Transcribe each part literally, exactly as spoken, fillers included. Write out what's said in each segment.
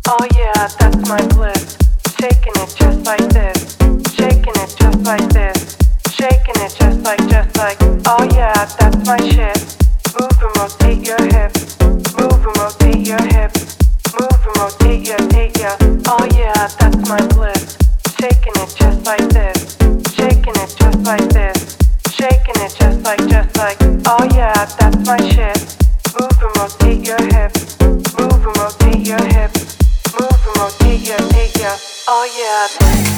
Oh yeah, that's my bliss. Shaking it just like this. Shaking it just like this. Shaking it just like, just like. Oh yeah, that's my shit. Move and rotate your hips. Move and rotate your hips. Move and rotate your, rotate your. Oh yeah, that's my bliss. Shaking it just like this. Shaking it just like this. Shaking it just like, just like. Oh yeah, that's my shit. Move and rotate your hips. Move and rotate your hips. Move and rotate your, rotate your. Oh yeah.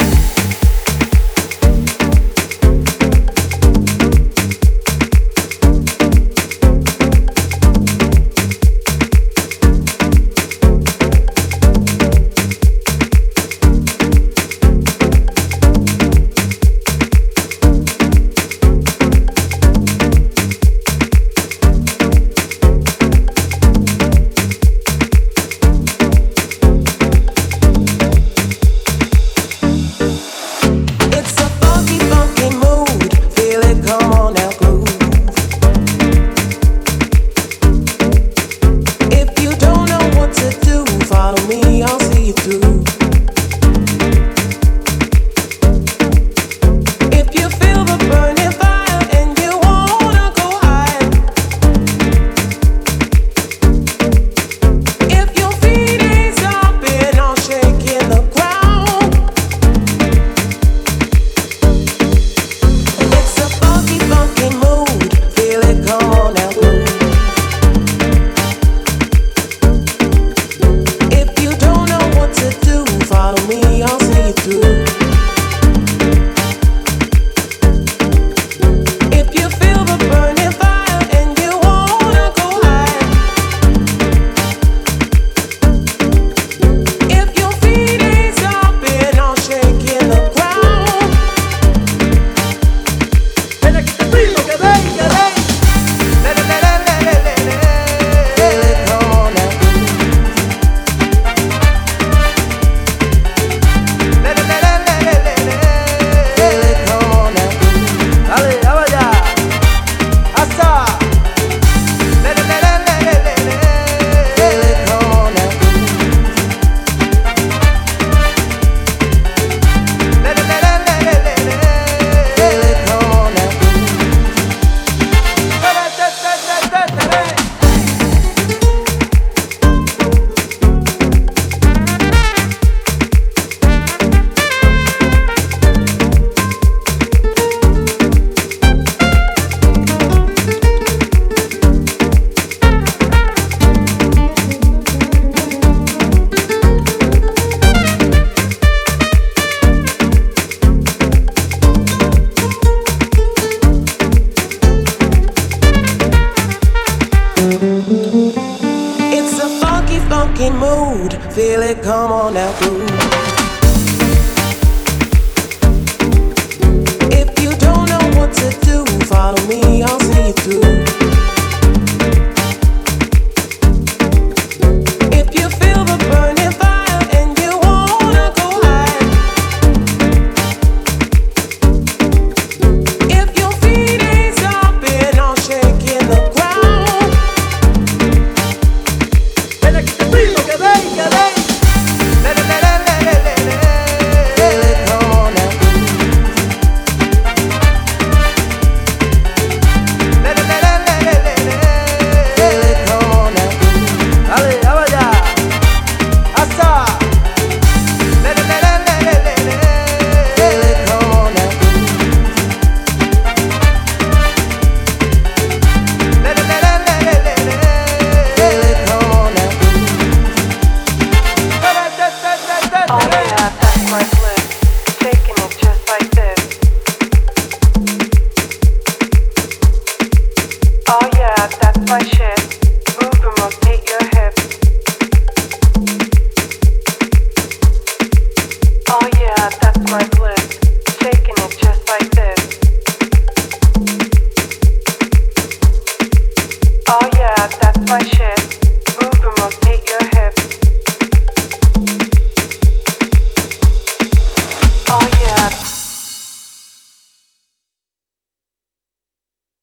Que venga,